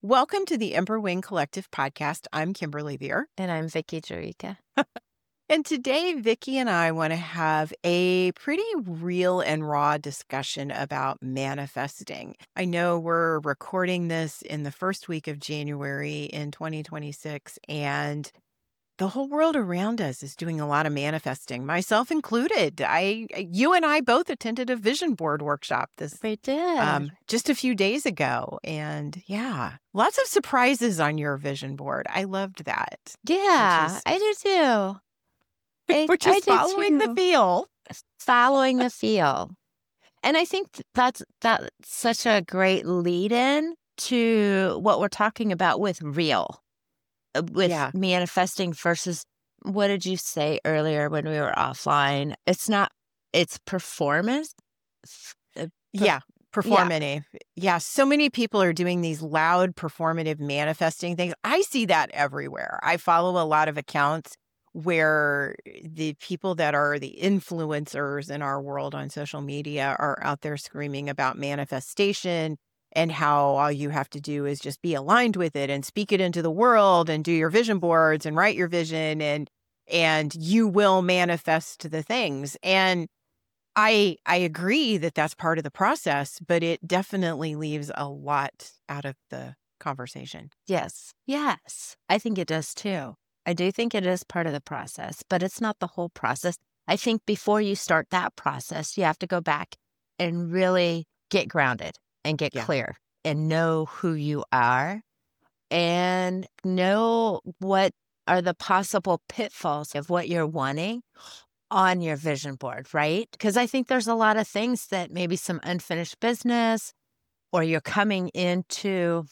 Welcome to the Ember Wing Collective podcast. I'm Kimberly Veer. And I'm Vicky Jerica. And today, Vicky and I want to have a pretty real and raw discussion about manifesting. I know we're recording this in the first week of January in 2026, and the whole world around us is doing a lot of manifesting, myself included. You and I both attended a vision board workshop We did. just a few days ago. And yeah, lots of surprises on your vision board. I loved that. Yeah, I do too. Which I is do following the too. feel. Following the feel. And I think that's such a great lead in to what we're talking about with real, with Yeah. manifesting versus what did you say earlier when we were offline? It's performance. Yeah. Yeah. Performative. Yeah. So many people are doing these loud performative manifesting things. I see that everywhere. I follow a lot of accounts where the people that are the influencers in our world on social media are out there screaming about manifestation and how all you have to do is just be aligned with it and speak it into the world and do your vision boards and write your vision and you will manifest the things. And I agree that that's part of the process, but it definitely leaves a lot out of the conversation. Yes. Yes. I think it does too. I do think it is part of the process, but it's not the whole process. I think before you start that process, you have to go back and really get grounded and get Yeah. clear and know who you are and know what are the possible pitfalls of what you're wanting on your vision board, right? Because I think there's a lot of things that maybe some unfinished business or you're coming into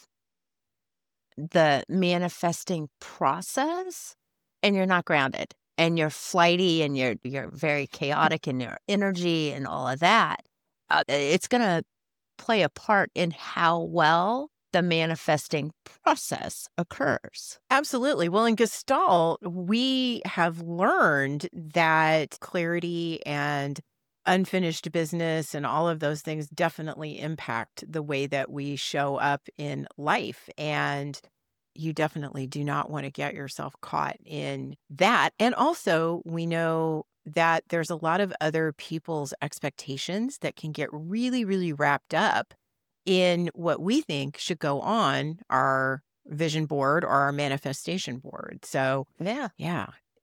the manifesting process and you're not grounded and you're flighty and you're very chaotic in your energy and all of that, it's going to play a part in how well the manifesting process occurs. Absolutely. Well, in Gestalt, we have learned that clarity and unfinished business and all of those things definitely impact the way that we show up in life. And you definitely do not want to get yourself caught in that. And also, we know that there's a lot of other people's expectations that can get really, really wrapped up in what we think should go on our vision board or our manifestation board. So, Yeah. yeah,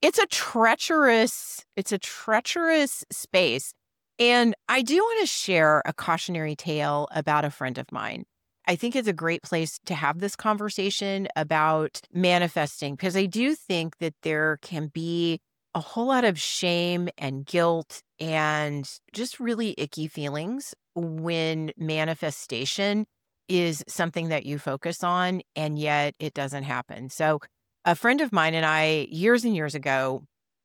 it's a treacherous space. And I do want to share a cautionary tale about a friend of mine. I think it's a great place to have this conversation about manifesting because I do think that there can be a whole lot of shame and guilt and just really icky feelings when manifestation is something that you focus on and yet it doesn't happen. So, a friend of mine and I, years and years ago,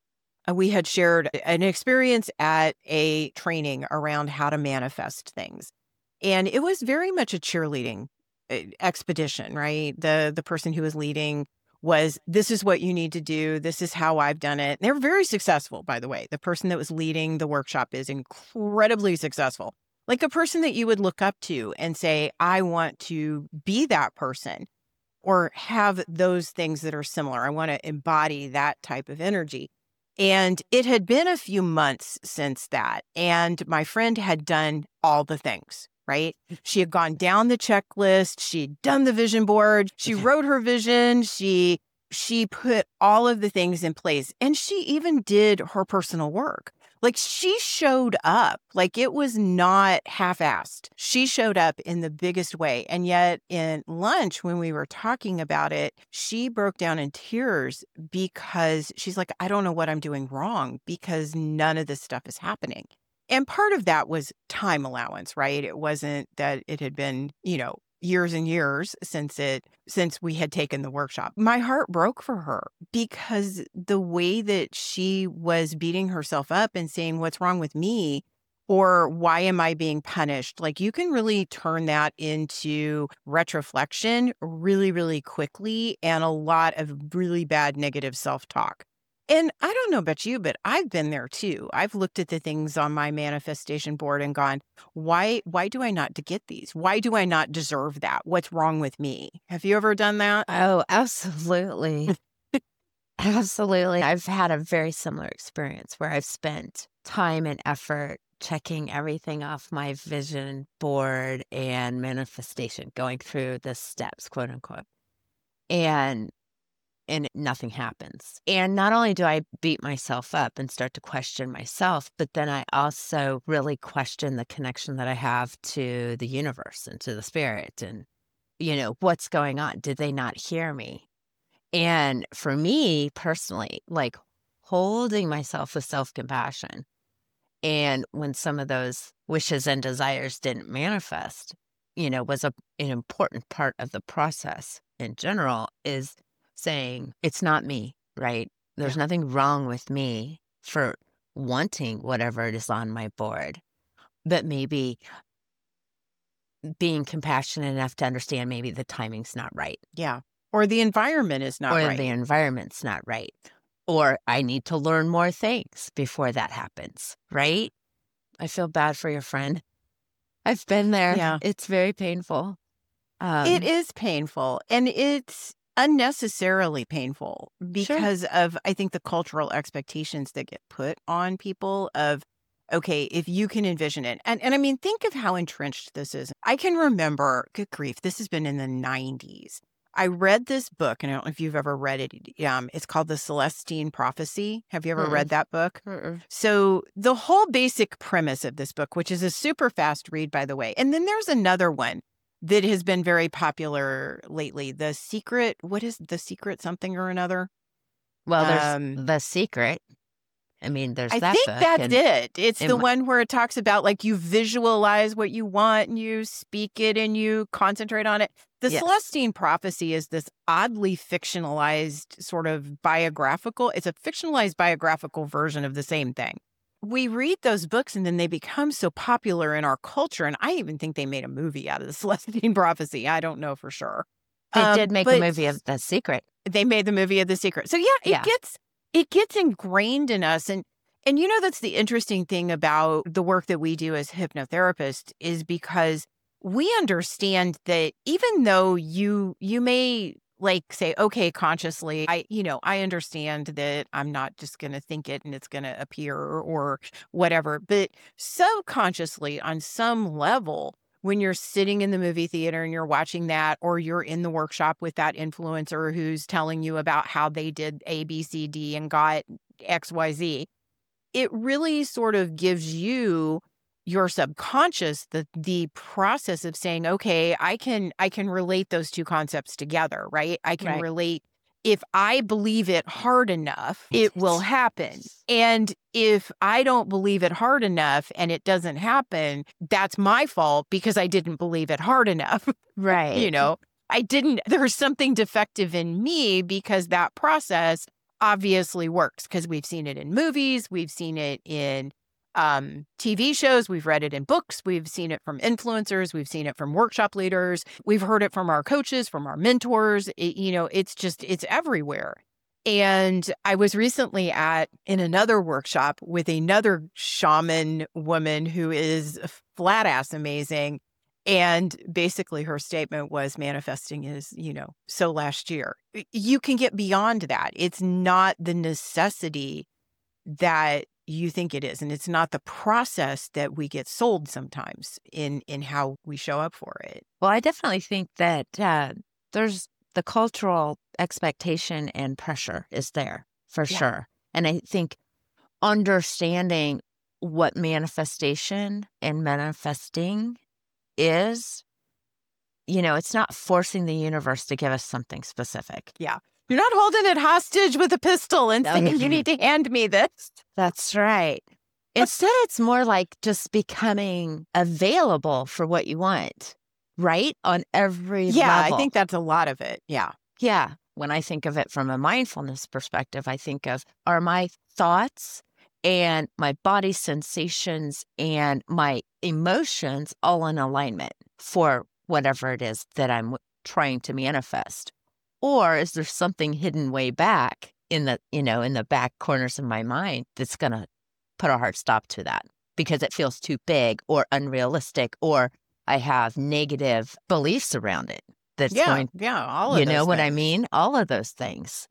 we had shared an experience at a training around how to manifest things. And it was very much a cheerleading expedition, right? The person who was leading was, this is what you need to do. This is how I've done it. They're very successful, by the way. The person that was leading the workshop is incredibly successful. Like a person that you would look up to and say, I want to be that person or have those things that are similar. I want to embody that type of energy. And it had been a few months since that. And my friend had done all the things, right? She had gone down the checklist. She'd done the vision board. She wrote her vision. She put all of the things in place. And she even did her personal work. Like she showed up, like it was not half-assed. She showed up in the biggest way. And yet in lunch, when we were talking about it, she broke down in tears because she's like, I don't know what I'm doing wrong because none of this stuff is happening. And part of that was time allowance, right? It wasn't that it had been, years and years since we had taken the workshop. My heart broke for her because the way that she was beating herself up and saying, what's wrong with me? Or why am I being punished? Like you can really turn that into retroflexion really, really quickly and a lot of really bad negative self-talk. And I don't know about you, but I've been there too. I've looked at the things on my manifestation board and gone, why do I not get these? Why do I not deserve that? What's wrong with me? Have you ever done that? Oh, absolutely. Absolutely. I've had a very similar experience where I've spent time and effort checking everything off my vision board and manifestation, going through the steps, quote unquote. And nothing happens. And not only do I beat myself up and start to question myself, but then I also really question the connection that I have to the universe and to the spirit and, what's going on? Did they not hear me? And for me personally, like holding myself with self-compassion, and when some of those wishes and desires didn't manifest, was an important part of the process in general, is saying, it's not me, right? There's Yeah. nothing wrong with me for wanting whatever it is on my board, but maybe being compassionate enough to understand maybe the timing's not right. Yeah. Or the environment is not Or right. the environment's not right. Or I need to learn more things before that happens, right? I feel bad for your friend. I've been there. Yeah. It's very painful. It is painful, and it's unnecessarily painful Sure. because of, I think, the cultural expectations that get put on people of, okay, if you can envision it. And I mean, think of how entrenched this is. I can remember, good grief, this has been in the 90s. I read this book, and I don't know if you've ever read it. It's called The Celestine Prophecy. Have you ever Mm-mm. read that book? Mm-mm. So the whole basic premise of this book, which is a super fast read, by the way, and then there's another one that has been very popular lately. The Secret, what is The Secret something or another? Well, there's Um, The Secret. I mean, there's I that think book, that's and it. It's the and one where it talks about like you visualize what you want and you speak it and you concentrate on it. The yes, Celestine Prophecy is this oddly fictionalized sort of biographical. It's a fictionalized biographical version of the same thing. We read those books and then they become so popular in our culture. And I even think they made a movie out of the Celestine Prophecy. I don't know for sure. they did make a But movie of The Secret. they made the movie of The Secret. So yeah, Yeah. it gets ingrained in us. And that's the interesting thing about the work that we do as hypnotherapists is because we understand that even though you may like say, okay, consciously, I understand that I'm not just going to think it and it's going to appear or whatever, but subconsciously on some level, when you're sitting in the movie theater and you're watching that, or you're in the workshop with that influencer who's telling you about how they did A, B, C, D and got X, Y, Z, it really sort of gives you your subconscious the process of saying, okay, I can relate those two concepts together, right? I can Right. relate. If I believe it hard enough, it will happen. And if I don't believe it hard enough and it doesn't happen, that's my fault because I didn't believe it hard enough. Right. There's something defective in me because that process obviously works because we've seen it in movies, we've seen it in TV shows, we've read it in books, we've seen it from influencers, we've seen it from workshop leaders, we've heard it from our coaches, from our mentors. It's everywhere. And I was recently in another workshop with another shaman woman who is flat ass amazing. And basically her statement was manifesting is, so last year. You can get beyond that. It's not the necessity that you think it is. And it's not the process that we get sold sometimes in how we show up for it. Well, I definitely think that there's the cultural expectation and pressure is there for Yeah. sure. And I think understanding what manifestation and manifesting is, it's not forcing the universe to give us something specific. Yeah. You're not holding it hostage with a pistol and No. saying, you need to hand me this. That's right. Instead, it's more like just becoming available for what you want, right? On every Yeah, level. I think that's a lot of it. Yeah. Yeah. When I think of it from a mindfulness perspective, I think of, are my thoughts and my body sensations and my emotions all in alignment for whatever it is that I'm trying to manifest? Or is there something hidden way back in the, in the back corners of my mind that's going to put a hard stop to that because it feels too big or unrealistic, or I have negative beliefs around it. That's Yeah. going, Yeah. All you of know those what I things. mean? All of those things.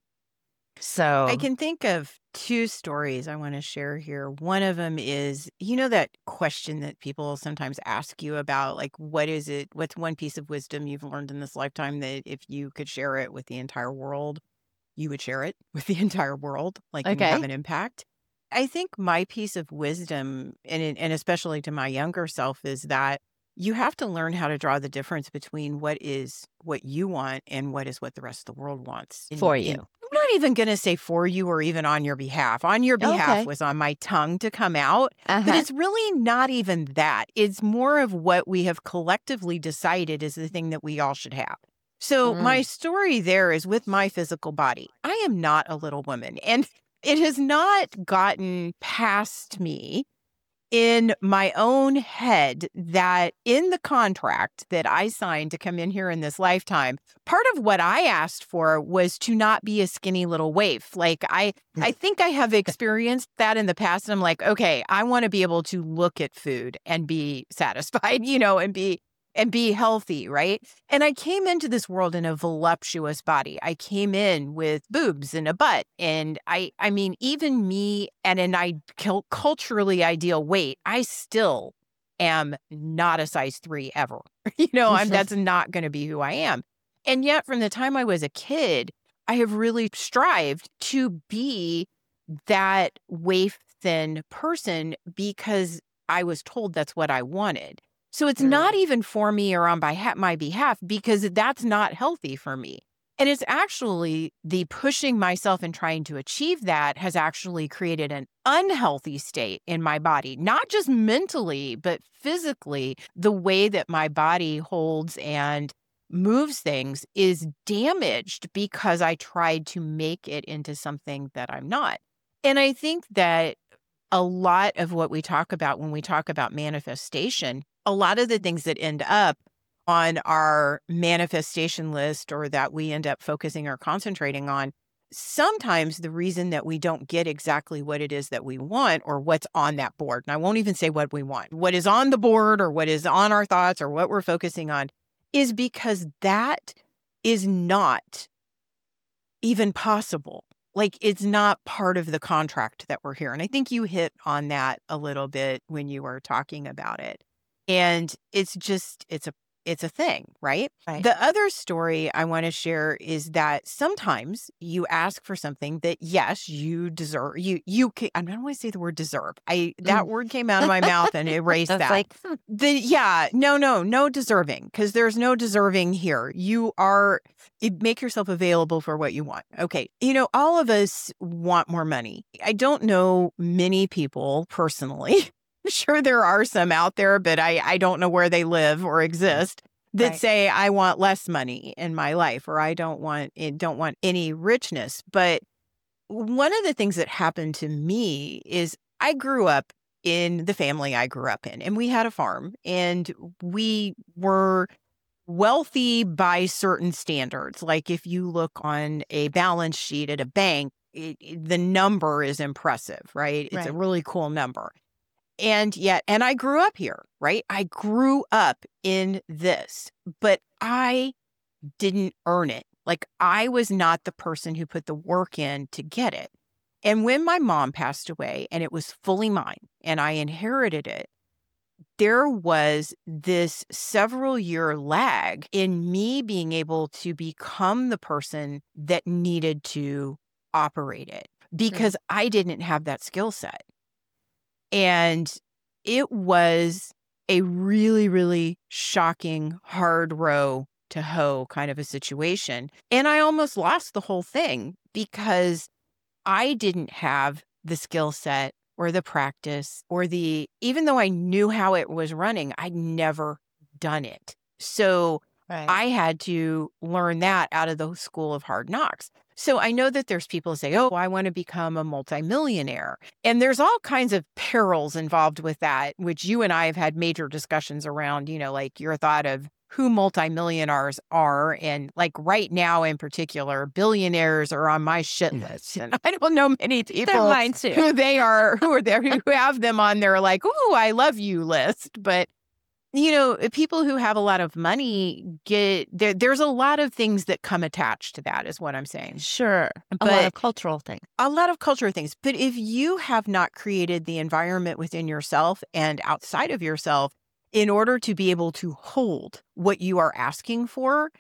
I So, can think of two stories I want to share here. One of them is, that question that people sometimes ask you about, like, what is it? What's one piece of wisdom you've learned in this lifetime that if you could share it with the entire world, you would share it with the entire world, like, and have okay. an impact? I think my piece of wisdom, and especially to my younger self, is that you have to learn how to draw the difference between what is what you want and what is what the rest of the world wants. For In you. I'm not even going to say for you or even on your behalf. On your behalf Okay. was on my tongue to come out, but Uh-huh. it's really not even that. It's more of what we have collectively decided is the thing that we all should have. So my Mm. story there is with my physical body. I am not a little woman, and it has not gotten past me in my own head that in the contract that I signed to come in here in this lifetime, part of what I asked for was to not be a skinny little waif. Like I think I have experienced that in the past. And I'm like, okay, I want to be able to look at food and be satisfied, and be healthy, right? And I came into this world in a voluptuous body. I came in with boobs and a butt. And I mean, even me at an culturally ideal weight, I still am not a size 3 ever. That's not going to be who I am. And yet, from the time I was a kid, I have really strived to be that waif thin person because I was told that's what I wanted. So it's not Mm. even for me or on my behalf because that's not healthy for me. And it's actually the pushing myself and trying to achieve that has actually created an unhealthy state in my body, not just mentally, but physically. The way that my body holds and moves things is damaged because I tried to make it into something that I'm not. And I think that a lot of what we talk about when we talk about manifestation, a lot of the things that end up on our manifestation list or that we end up focusing or concentrating on, sometimes the reason that we don't get exactly what it is that we want or what's on that board, and I won't even say what we want, what is on the board or what is on our thoughts or what we're focusing on, is because that is not even possible. Like, it's not part of the contract that we're here. And I think you hit on that a little bit when you were talking about it. And it's a thing, right? Right. The other story I want to share is that sometimes you ask for something that yes, you deserve. I don't want to say the word deserve. That Mm. word came out of my mouth and erased That's that. like, No deserving, because there's no deserving here. Make yourself available for what you want. Okay. All of us want more money. I don't know many people personally. I'm sure there are some out there, but I don't know where they live or exist that right. say I want less money in my life or I don't want any richness. But one of the things that happened to me is I grew up in the family I grew up in, and we had a farm, and we were wealthy by certain standards. Like if you look on a balance sheet at a bank, the number is impressive, right? It's a Right. really cool number. And I grew up here, right? I grew up in this, but I didn't earn it. Like I was not the person who put the work in to get it. And when my mom passed away and it was fully mine and I inherited it, there was this several year lag in me being able to become the person that needed to operate it Mm. because I didn't have that skill set. And it was a really, really shocking, hard row to hoe kind of a situation. And I almost lost the whole thing because I didn't have the skill set or the practice even though I knew how it was running, I'd never done it. So Right. I had to learn that out of the school of hard knocks. So I know that there's people who say, oh, I want to become a multimillionaire. And there's all kinds of perils involved with that, which you and I have had major discussions around, like your thought of who multimillionaires are. And like right now in particular, billionaires are on my shit list. And I don't know many They're people mine too. who they are, who are there, who have them on their like, "Ooh, I love you" list. But people who have a lot of money there's a lot of things that come attached to that, is what I'm saying. Sure. A lot But of cultural things. a lot of cultural things. But if you have not created the environment within yourself and outside of yourself in order to be able to hold what you are asking for,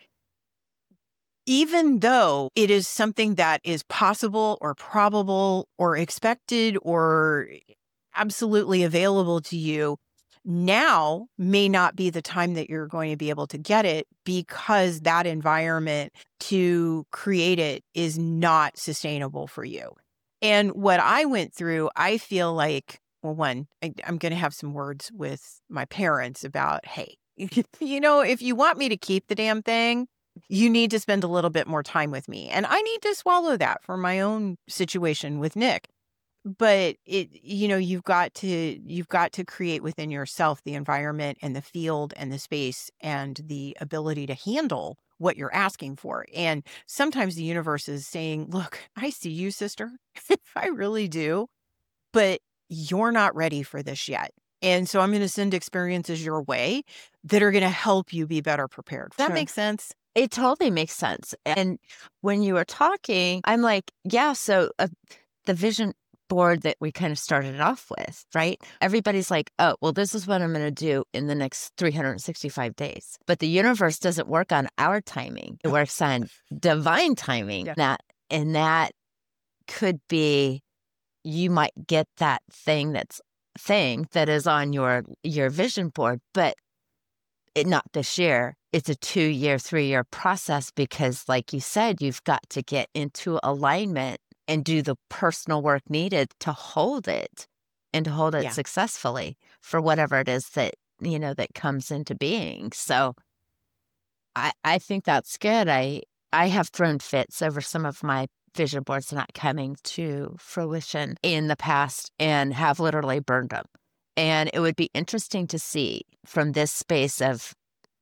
even though it is something that is possible or probable or expected or absolutely available to you, now may not be the time that you're going to be able to get it, because that environment to create it is not sustainable for you. And what I went through, I feel like, well, one, I'm going to have some words with my parents about, hey, if you want me to keep the damn thing, you need to spend a little bit more time with me. And I need to swallow that for my own situation with Nick. But you've got to create within yourself the environment and the field and the space and the ability to handle what you're asking for. And sometimes the universe is saying, look, I see you, sister. I really do. But you're not ready for this yet. And so I'm going to send experiences your way that are going to help you be better prepared. Does that Sure. make sense? It totally makes sense. And when you were talking, I'm like, yeah, so the vision board that we kind of started off with, right? Everybody's like, oh, well, this is what I'm going to do in the next 365 days. But the universe doesn't work on our timing. It works on divine timing. Yeah. That could be, you might get that thing that is on your vision board, but not this year. It's a 2-year, 3-year process, because like you said, you've got to get into alignment and do the personal work needed to hold it and to hold it Yeah. successfully for whatever it is that, that comes into being. So I think that's good. I have thrown fits over some of my vision boards not coming to fruition in the past and have literally burned them. And it would be interesting to see from this space of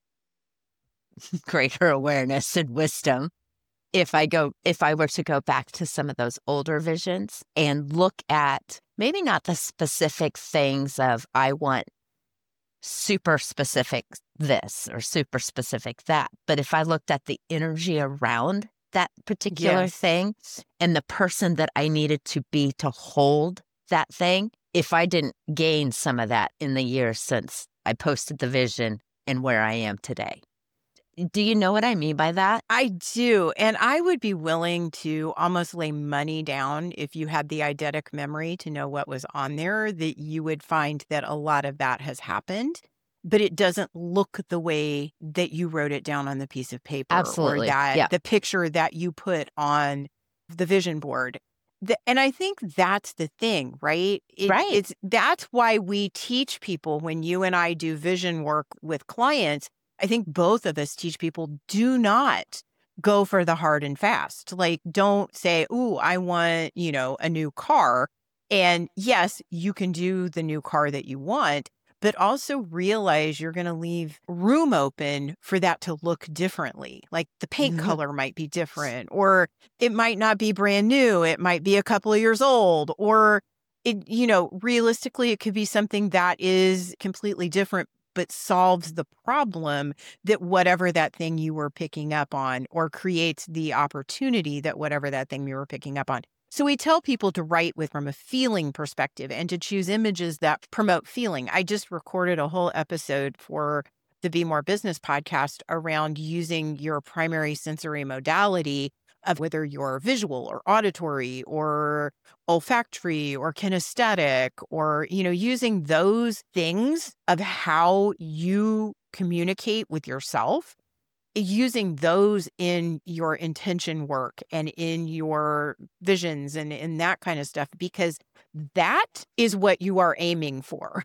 greater awareness and wisdom, if I were to go back to some of those older visions and look at maybe not the specific things of, I want super specific this or super specific that, but if I looked at the energy around that particular Yes. thing and the person that I needed to be to hold that thing, if I didn't gain some of that in the years since I posted the vision and where I am today. Do you know what I mean by that? I do. And I would be willing to almost lay money down, if you had the eidetic memory to know what was on there, that you would find that a lot of that has happened, but it doesn't look the way that you wrote it down on the piece of paper. Absolutely. Or that Yeah. the picture that you put on the vision board. And I think that's the thing, right? Right. That's why we teach people, when you and I do vision work with clients. I think both of us teach people, do not go for the hard and fast. Like, don't say, ooh, I want, a new car. And yes, you can do the new car that you want, but also realize you're going to leave room open for that to look differently. Like the paint color might be different, or it might not be brand new. It might be a couple of years old, or realistically, it could be something that is completely different, but solves the problem that whatever that thing you were picking up on, or creates the opportunity that whatever that thing you were picking up on. So we tell people to write from a feeling perspective and to choose images that promote feeling. I just recorded a whole episode for the Be More Business podcast around using your primary sensory modality of whether you're visual or auditory or olfactory or kinesthetic, or, using those things of how you communicate with yourself, using those in your intention work and in your visions and in that kind of stuff, because that is what you are aiming for.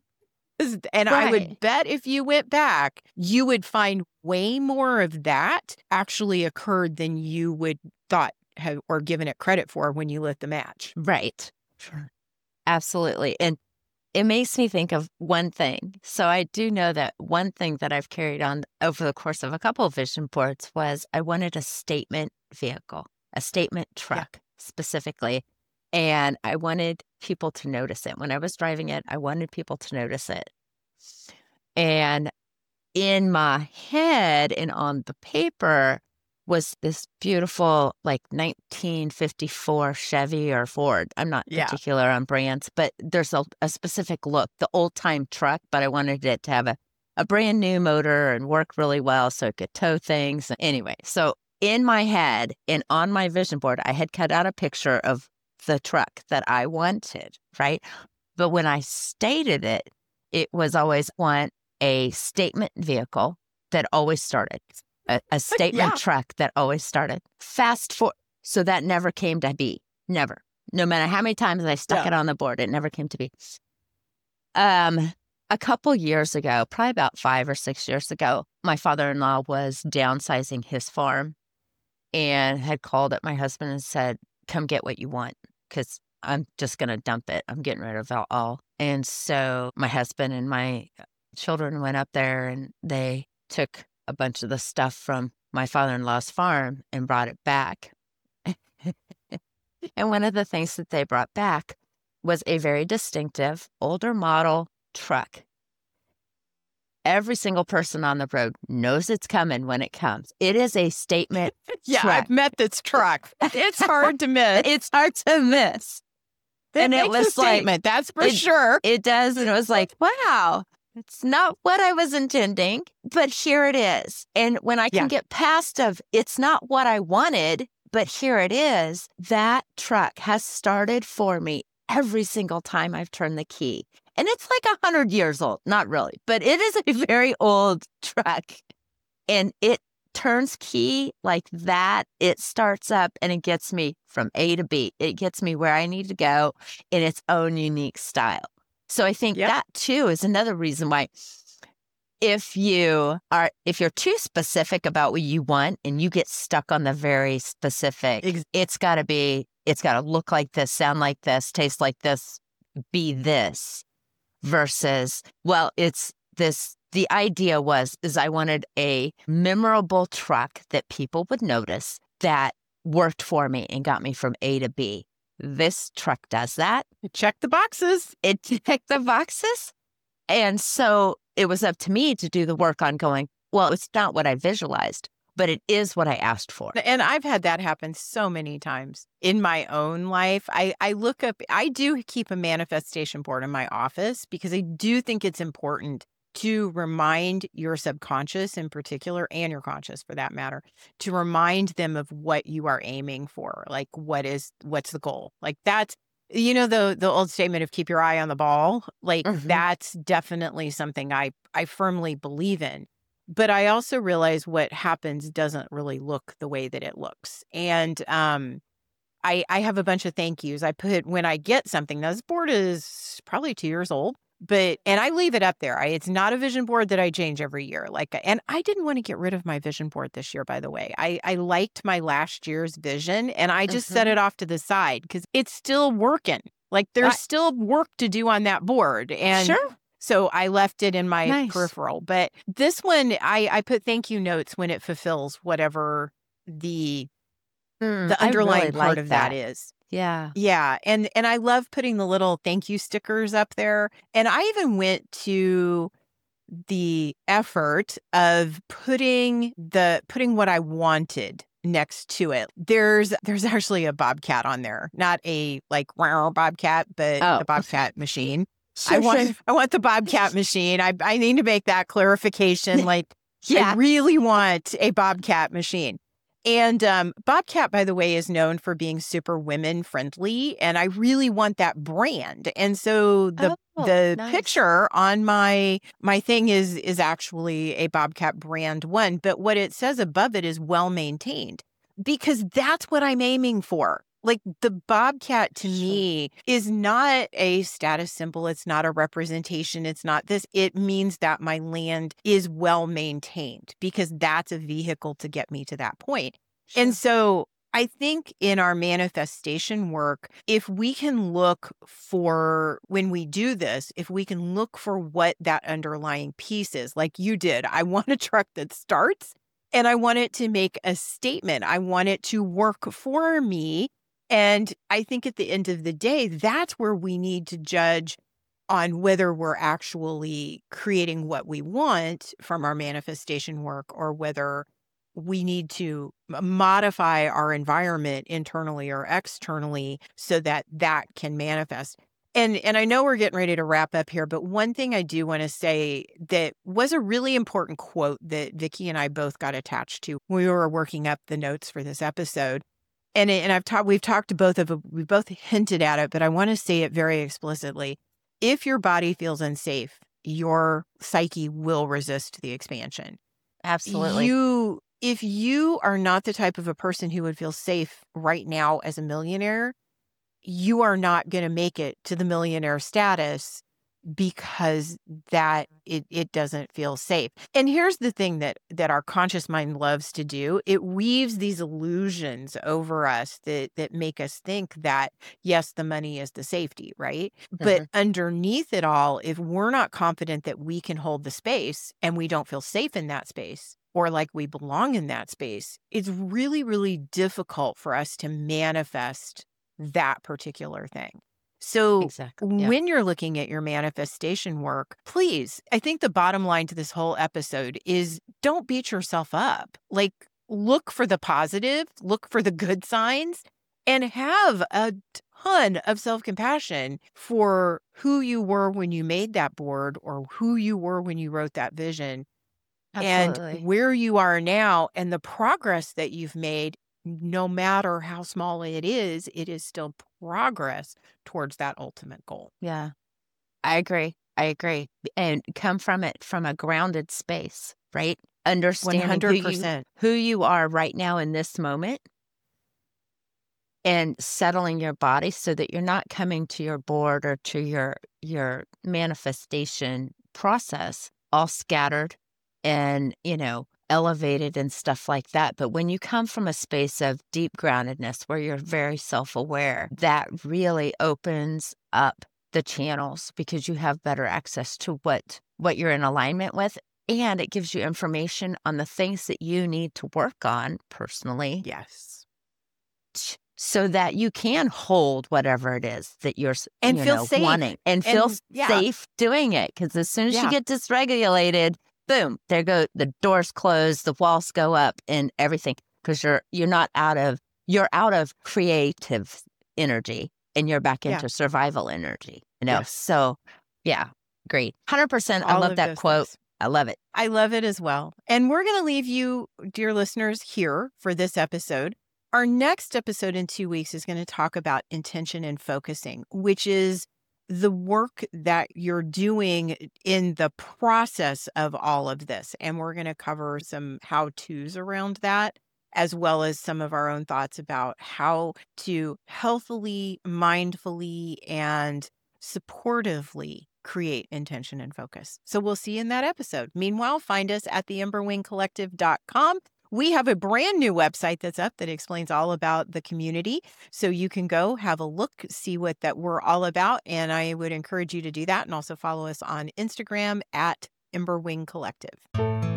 And I would bet if you went back, you would find way more of that actually occurred than you would thought or given it credit for when you lit the match. Right. Sure. Absolutely. And it makes me think of one thing. So I do know that one thing that I've carried on over the course of a couple of vision boards was I wanted a statement vehicle, a statement truck specifically. And I wanted people to notice it. When I was driving it, I wanted people to notice it. And in my head and on the paper was this beautiful, like 1954 Chevy or Ford. I'm not particular on brands, but there's a specific look, the old time truck, but I wanted it to have a brand new motor and work really well so it could tow things. Anyway, so in my head and on my vision board, I had cut out a picture of the truck that I wanted, right? But when I stated it, it was always want a statement vehicle that always started. A statement truck that always started. Fast forward. So that never came to be. Never. No matter how many times I stuck it on the board, it never came to be. A couple years ago, probably about 5 or 6 years ago, my father-in-law was downsizing his farm and had called up my husband and said, come get what you want because I'm just going to dump it. I'm getting rid of it all. And so my husband and my children went up there and they took a bunch of the stuff from my father-in-law's farm and brought it back. And one of the things that they brought back was a very distinctive older model truck. Every single person on the road knows it's coming when it comes. It is a statement truck. I've met this truck. It's hard to miss. It's hard to miss. And it was a statement, that's for sure. It does. And it was like, wow. It's not what I was intending, but here it is. And when I can get past it's not what I wanted, but here it is, that truck has started for me every single time I've turned the key. And it's like 100 years old. Not really, but it is a very old truck. And it turns key like that. It starts up and it gets me from A to B. It gets me where I need to go in its own unique style. So I think that too is another reason why if you're too specific about what you want and you get stuck on the very specific, it's got to look like this, sound like this, taste like this, be this versus, well, it's this. The idea is I wanted a memorable truck that people would notice that worked for me and got me from A to B. This truck does that. It checked the boxes. It checked the boxes. And so it was up to me to do the work on going, well, it's not what I visualized, but it is what I asked for. And I've had that happen so many times in my own life. I do keep a manifestation board in my office because I do think it's important to remind your subconscious in particular, and your conscious for that matter, to remind them of what you are aiming for. Like what's the goal? Like that's, the old statement of keep your eye on the ball. Like that's definitely something I firmly believe in. But I also realize what happens doesn't really look the way that it looks. And I have a bunch of thank yous. I put when I get something. Now, this board is probably 2 years old. And I leave it up there. It's not a vision board that I change every year. And I didn't want to get rid of my vision board this year, by the way. I liked my last year's vision and I just set it off to the side because it's still working. Like there's still work to do on that board. And so I left it in my peripheral. But this one, I put thank you notes when it fulfills whatever the underlying part of that is. Yeah. Yeah. And I love putting the little thank you stickers up there. And I even went to the effort of putting what I wanted next to it. There's actually a bobcat on there, not a like wow bobcat, but the bobcat machine. I want the bobcat machine. I need to make that clarification. Like, I really want a bobcat machine. And Bobcat, by the way, is known for being super women friendly. And I really want that brand. And so the picture on my thing is actually a Bobcat brand one. But what it says above it is well maintained, because that's what I'm aiming for. Like the Bobcat to me is not a status symbol. It's not a representation. It's not this. It means that my land is well maintained because that's a vehicle to get me to that point. And so I think in our manifestation work, if we can look for, when we do this, if we can look for what that underlying piece is, like you did, I want a truck that starts and I want it to make a statement. I want it to work for me. And I think at the end of the day, that's where we need to judge on whether we're actually creating what we want from our manifestation work or whether we need to modify our environment internally or externally so that that can manifest. And I know we're getting ready to wrap up here, but one thing I do want to say that was a really important quote that Vicki and I both got attached to when we were working up the notes for this episode. And we've talked to we both hinted at it, but I want to say it very explicitly. If your body feels unsafe, your psyche will resist the expansion. Absolutely. If you are not the type of a person who would feel safe right now as a millionaire, you are not going to make it to the millionaire status because it doesn't feel safe. And here's the thing that our conscious mind loves to do. It weaves these illusions over us that make us think that, yes, the money is the safety, right? But underneath it all, if we're not confident that we can hold the space and we don't feel safe in that space or like we belong in that space, it's really, really difficult for us to manifest that particular thing. So Exactly. Yeah. when you're looking at your manifestation work, please, I think the bottom line to this whole episode is don't beat yourself up. Like, look for the positive, look for the good signs, and have a ton of self-compassion for who you were when you made that board or who you were when you wrote that vision and Absolutely. where you are now and the progress that you've made. No matter how small it is still progress towards that ultimate goal. Yeah. I agree. I agree. And come from it from a grounded space, right? Understanding 100%. who you are right now in this moment and settling your body so that you're not coming to your board or to your manifestation process all scattered and, elevated and stuff like that. But when you come from a space of deep groundedness where you're very self-aware, that really opens up the channels because you have better access to what you're in alignment with. And it gives you information on the things that you need to work on personally. Yes. So that you can hold whatever it is that you're And feel safe. wanting and feel yeah. safe doing it. Because as soon as you Yeah. get dysregulated, boom, there go the doors close, the walls go up, and everything. Because you're out of creative energy and you're back Yeah. into survival energy. Yes. So yeah, great, 100%. I All love of that those quote. things. I love it. I love it as well. And we're going to leave you, dear listeners, here for this episode. Our next episode in 2 weeks is going to talk about intention and focusing, which is the work that you're doing in the process of all of this. And we're going to cover some how-tos around that, as well as some of our own thoughts about how to healthily, mindfully, and supportively create intention and focus. So we'll see you in that episode. Meanwhile, find us at theemberwingcollective.com. We have a brand new website that's up that explains all about the community. So you can go have a look, see what that we're all about. And I would encourage you to do that and also follow us on Instagram at Emberwing Collective.